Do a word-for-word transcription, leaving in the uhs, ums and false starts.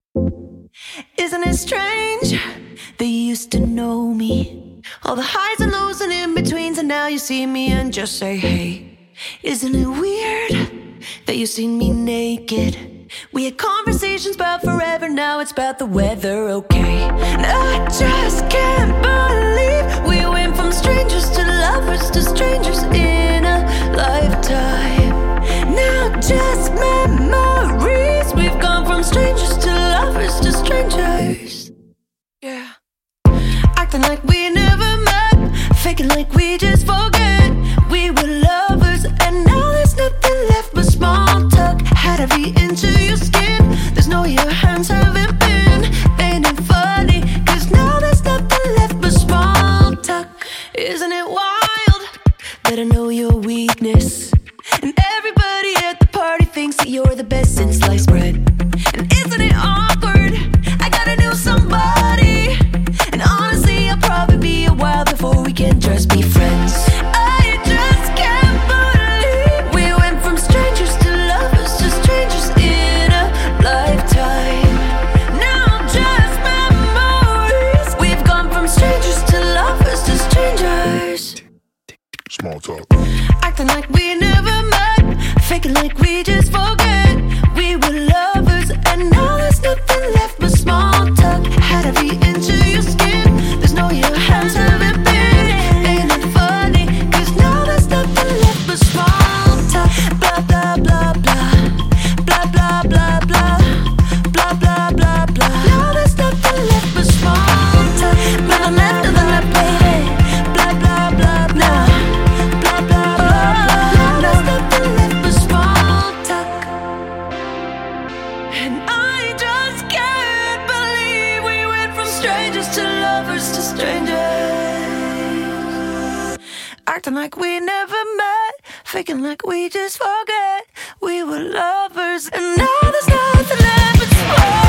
Isn't it strange that you used to know me? All the highs and lows and in-betweens, and now you see me and just say, hey. Isn't it weird that you seen me naked? We had conversations about forever, now it's about the weather, okay? And I just can't believe we went from strangers to lovers to strangers in a lifetime. Now just memories, we've gone from strangers to lovers to strangers. Yeah. Acting like we never met, faking like we just forget we were lovers, and now there's nothing left but small talk. Had to be into your skin, there's no your hands haven't been. Ain't it funny, cause now there's nothing left but small talk. Isn't it wild that I know your weakness, and everybody at the party thinks that you're the best in sliced bread? And isn't it awkward, I gotta know somebody, and honestly I'll probably be a while before we can just be friends. I just can't believe we went from strangers to lovers to strangers in a lifetime. Now just memories, we've gone from strangers to lovers to strangers. Small talk. Acting like we never met, faking like we just forget we were lovers, and now there's nothing left but small talk. Had to be into your skin, there's no your hands haven't been. Ain't it funny, cause now there's nothing left but small talk. Blah blah blah blah, blah blah blah blah, blah blah blah blah. Now there's nothing left but small talk. Nothing left, nothing left, baby. Blah blah blah blah, blah blah blah blah. Now there's nothing left but small talk. And I just can't believe we went from strangers to lovers to strangers. Acting like we never met, faking like we just forget we were lovers, and now there's nothing left but small